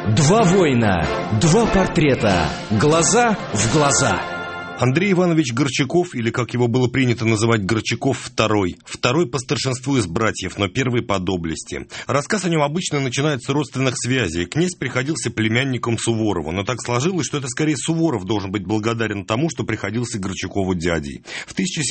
Два воина, два портрета, глаза в глаза. Андрей Иванович Горчаков, или, как его было принято называть, Горчаков второй по старшинству из братьев, но первый по доблести. Рассказ о нем обычно начинается с родственных связей. Князь приходился племянником Суворова, но так сложилось, что это скорее Суворов должен быть благодарен тому, что приходился Горчакову дядей. В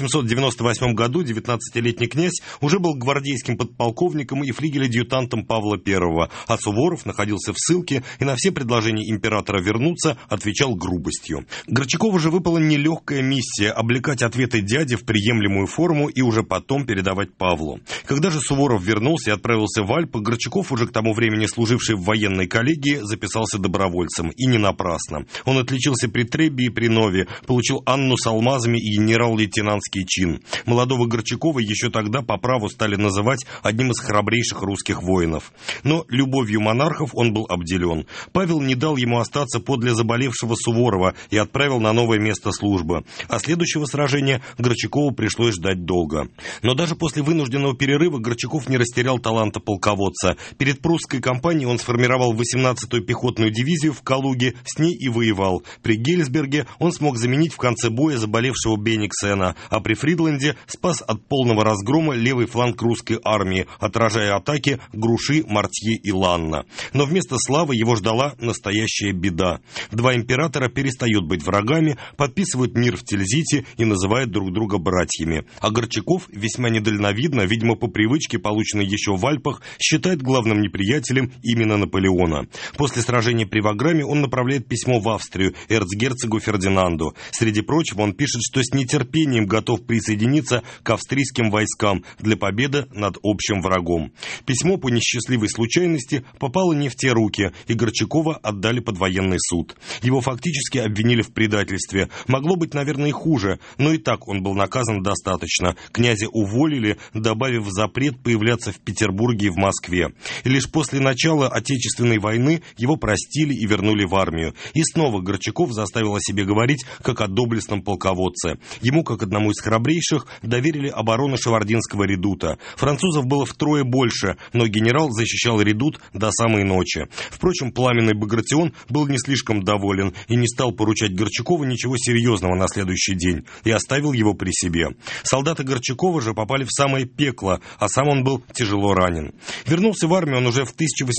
1798 году 19-летний князь уже был гвардейским подполковником и флигель-адъютантом Павла I, а Суворов находился в ссылке и на все предложения императора вернуться отвечал грубостью. Горчакову же выпало нелегкая миссия облекать ответы дяди в приемлемую форму и уже потом передавать Павлу. Когда же Суворов вернулся и отправился в Альпы, Горчаков, уже к тому времени служивший в военной коллегии, записался добровольцем. И не напрасно. Он отличился при Требби и при Нове, получил Анну с алмазами и генерал-лейтенантский чин. Молодого Горчакова еще тогда по праву стали называть одним из храбрейших русских воинов. Но любовью монархов он был обделен. Павел не дал ему остаться подле заболевшего Суворова и отправил на новое место службы. А следующего сражения Горчакову пришлось ждать долго. Но даже после вынужденного перерыва Горчаков не растерял таланта полководца. Перед прусской кампанией он сформировал 18-ю пехотную дивизию в Калуге, с ней и воевал. При Гельсберге он смог заменить в конце боя заболевшего Бениксена, а при Фридленде спас от полного разгрома левый фланг русской армии, отражая атаки Груши, Мартье и Ланна. Но вместо славы его ждала настоящая беда. Два императора перестают быть врагами, подписывают мир в Тильзите и называют друг друга братьями. А Горчаков, весьма недальновидно, видимо по привычке, полученной еще в Альпах, считает главным неприятелем именно Наполеона. После сражения при Ваграме он направляет письмо в Австрию эрцгерцогу Фердинанду. Среди прочего он пишет, что с нетерпением готов присоединиться к австрийским войскам для победы над общим врагом. Письмо по несчастливой случайности попало не в те руки, и Горчакова отдали под военный суд. Его фактически обвинили в предательстве. Могло быть, наверное, и хуже, но и так он был наказан достаточно. Князя уволили, добавив запрет появляться в Петербурге и в Москве. И лишь после начала Отечественной войны его простили и вернули в армию. И снова Горчаков заставил о себе говорить, как о доблестном полководце. Ему, как одному из храбрейших, доверили оборону Шевардинского редута. Французов было втрое больше, но генерал защищал редут до самой ночи. Впрочем, пламенный Багратион был не слишком доволен и не стал поручать Горчакову ничего серьезного на следующий день и оставил его при себе. Солдаты Горчакова же попали в самое пекло, а сам он был тяжело ранен. Вернулся в армию он уже в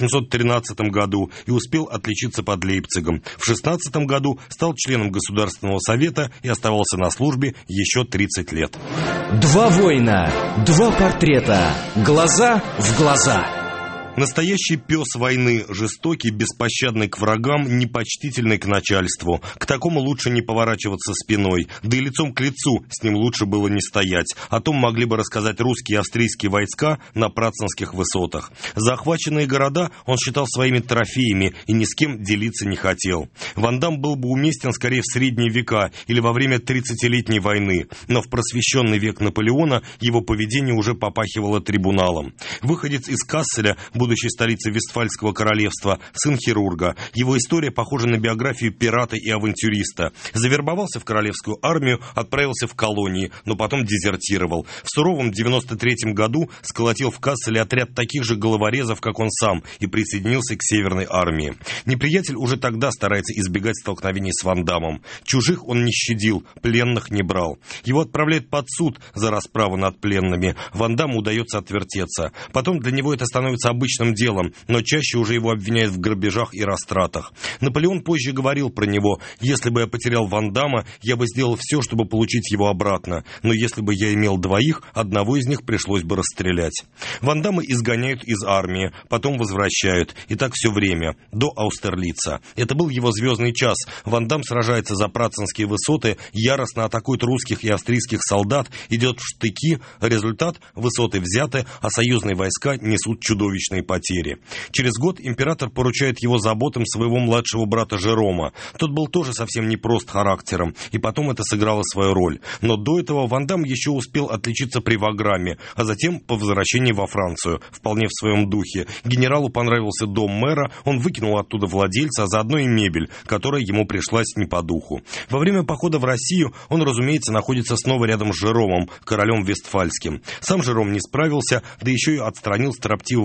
1813 году и успел отличиться под Лейпцигом. В 16 году стал членом Государственного совета и оставался на службе еще 30 лет. Два воина, два портрета, глаза в глаза. Настоящий пес войны, жестокий, беспощадный к врагам, непочтительный к начальству. К такому лучше не поворачиваться спиной, да и лицом к лицу с ним лучше было не стоять. О том могли бы рассказать русские и австрийские войска на Працинских высотах. Захваченные города он считал своими трофеями и ни с кем делиться не хотел. Ван Дам был бы уместен скорее в средние века или во время 30-летней войны, но в просвещенный век Наполеона его поведение уже попахивало трибуналом. Выходец из Касселя, будущей столицы Вестфальского королевства, сын хирурга. Его история похожа на биографию пирата и авантюриста. Завербовался в королевскую армию, отправился в колонии, но потом дезертировал. В суровом 93-м году сколотил в Касселе отряд таких же головорезов, как он сам, и присоединился к Северной армии. Неприятель уже тогда старается избегать столкновений с Ван Дамом. Чужих он не щадил, пленных не брал. Его отправляют под суд за расправу над пленными. Ван Даму удается отвертеться. Потом для него это становится обычным делом, но чаще уже его обвиняют в грабежах и растратах. Наполеон позже говорил про него: «Если бы я потерял Ван Дамма, я бы сделал все, чтобы получить его обратно, но если бы я имел двоих, одного из них пришлось бы расстрелять». Ван Дамма изгоняют из армии, потом возвращают, и так все время, до Аустерлица. Это был его звездный час. Ван Дам сражается за Працинские высоты, яростно атакует русских и австрийских солдат, идет в штыки, результат – высоты взяты, а союзные войска несут чудовищные потери. Через год император поручает его заботам своего младшего брата Жерома. Тот был тоже совсем непрост характером, и потом это сыграло свою роль. Но до этого Ван Дам еще успел отличиться при Ваграме, а затем по возвращении во Францию, вполне в своем духе. Генералу понравился дом мэра, он выкинул оттуда владельца, а заодно и мебель, которая ему пришлась не по духу. Во время похода в Россию он, разумеется, находится снова рядом с Жеромом, королем Вестфальским. Сам Жером не справился, да еще и отстранил строптивого генерала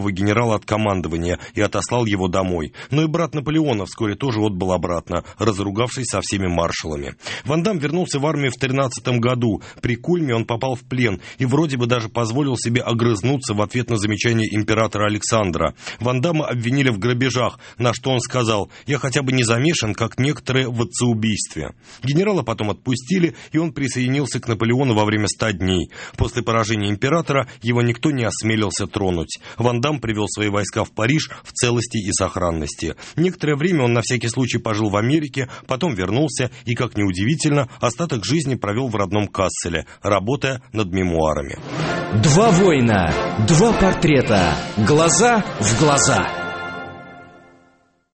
сигнал от командования и отослал его домой. Но и брат Наполеона вскоре тоже отбыл обратно, разругавшись со всеми маршалами. Ван Дам вернулся в армию в 13 году. При Кульме он попал в плен и вроде бы даже позволил себе огрызнуться в ответ на замечание императора Александра. Ван Дамма обвинили в грабежах, на что он сказал: «Я хотя бы не замешан, как некоторые, в отцеубийстве». Генерала потом отпустили, и он присоединился к Наполеону во время 100 дней. После поражения императора его никто не осмелился тронуть. Ван Дам привел свои войска в Париж в целости и сохранности. Некоторое время он на всякий случай пожил в Америке, потом вернулся и, как ни удивительно, остаток жизни провел в родном Касселе, работая над мемуарами. Два воина, два портрета. Глаза в глаза.